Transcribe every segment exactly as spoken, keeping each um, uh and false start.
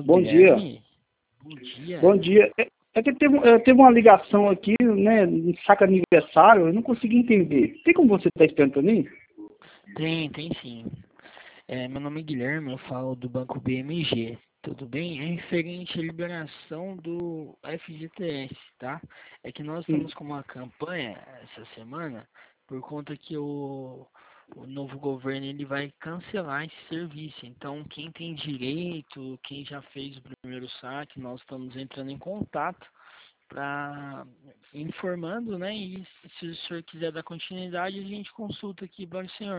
Bom dia. Guilherme? Bom dia. Bom dia. É, é que teve, é, teve uma ligação aqui, né, no saco aniversário, eu não consegui entender. Tem como você estar esperando para mim? Tem, tem sim. É, meu nome é Guilherme, eu falo do Banco B M G. Tudo bem? É referente à liberação do F G T S, tá? É que nós Hum. estamos com uma campanha essa semana por conta que o, o novo governo ele vai cancelar esse serviço. Então, quem tem direito, quem já fez o primeiro saque, nós estamos entrando em contato para informando, né? E se o senhor quiser dar continuidade, a gente consulta aqui para o senhor.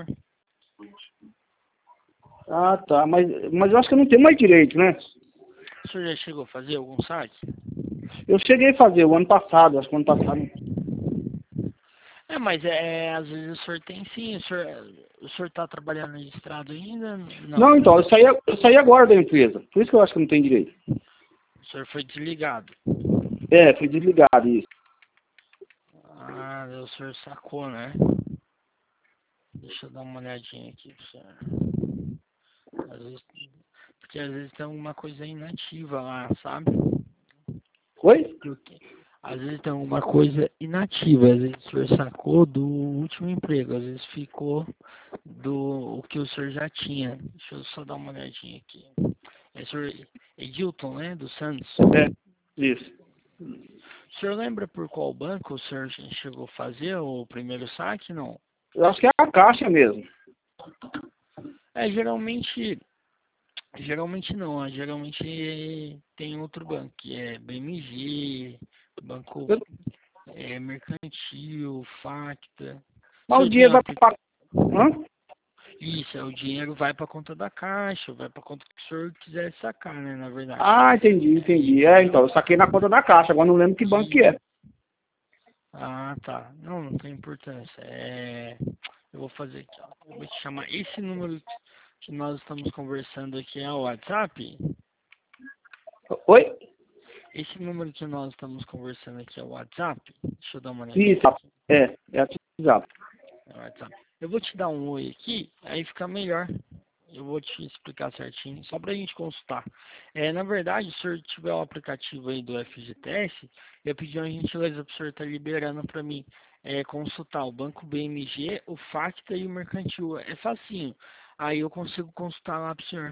Ah, tá. Mas, mas eu acho que eu não tenho mais direito, né? O senhor já chegou a fazer algum saque? Eu cheguei a fazer o ano passado, acho que o ano passado. É, mas é, às vezes o senhor tem sim, o senhor, o senhor está trabalhando registrado ainda? Não, Não, né? então, eu saí, eu saí agora da empresa. Por isso que eu acho que eu não tenho direito. O senhor foi desligado. É, fui desligado isso. Ah, o senhor sacou, né? Deixa eu dar uma olhadinha aqui pro senhor. Às vezes, porque às vezes tem alguma coisa inativa lá, sabe? Oi? Porque às vezes tem alguma coisa inativa, às vezes o senhor sacou do último emprego, às vezes ficou do o que o senhor já tinha. Deixa eu só dar uma olhadinha aqui. É o senhor Edilton, né? Do Santos. É, isso. O senhor lembra por qual banco o senhor chegou a fazer o primeiro saque? Não. Eu acho que é a caixa mesmo. É, geralmente, geralmente não, ó, geralmente tem outro banco, que é B M G, Banco Eu, é, Mercantil, Facta. O mas o senhor tem dinheiro vai apli- para... Hã? Isso, é, o dinheiro vai para conta da Caixa, vai para conta que o senhor quiser sacar, né, na verdade. Ah, entendi, É, entendi. É, então, entendeu? eu saquei na conta da caixa, agora não lembro que banco que E, é. ah, tá. Não, não tem importância. É, eu vou fazer aqui, ó. Eu vou te chamar. Esse número que nós estamos conversando aqui é o WhatsApp? Oi? Esse número que nós estamos conversando aqui é o WhatsApp? Deixa eu dar uma olhadinha Isso, aqui. é, é atividade. É o WhatsApp. Eu vou te dar um oi aqui, aí fica melhor. Eu vou te explicar certinho, só pra gente consultar. É, na verdade, se o senhor tiver o aplicativo aí do F G T S, eu pedi uma gentileza pro senhor estar liberando pra mim é, consultar o Banco B M G, o Facta e o Mercantil. É facinho. Aí eu consigo consultar lá pro senhor.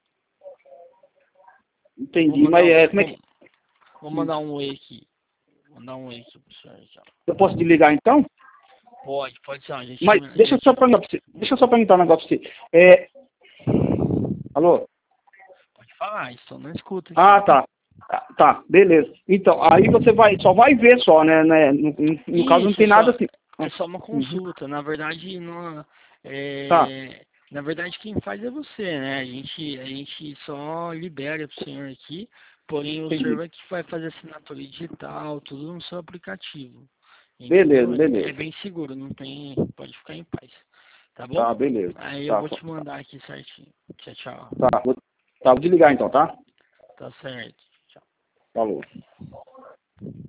Vou Entendi, mandar, mas um- é, como é vou, que... vou mandar um oi aqui. Vou mandar um oi aqui pro senhor. Já. Eu posso desligar então? Pode, pode ser. A gente, Mas a deixa eu só gente perguntar pra você. Deixa eu só perguntar um negócio pra você. É... Alô? pode falar, estou na escuta Ah, aqui. tá. Tá, tá, beleza. Então, aí você vai, só vai ver só, né? né? No, no, no caso não Isso, é tem nada só, assim. é só uma Uhum. consulta. Na verdade, não, Tá, é, na verdade, quem faz é você, né? A gente, a gente só libera pro senhor aqui, porém o senhor entendi. vai que vai fazer assinatura digital, tudo no seu aplicativo. Beleza, Entendeu? É, é beleza. bem seguro, não tem, pode ficar em paz. Tá bom? Tá, beleza. Aí eu Tá, vou te mandar aqui certinho. Tchau, tchau. tá, vou, tá, vou desligar então, tá? Tá certo. Tchau. Falou.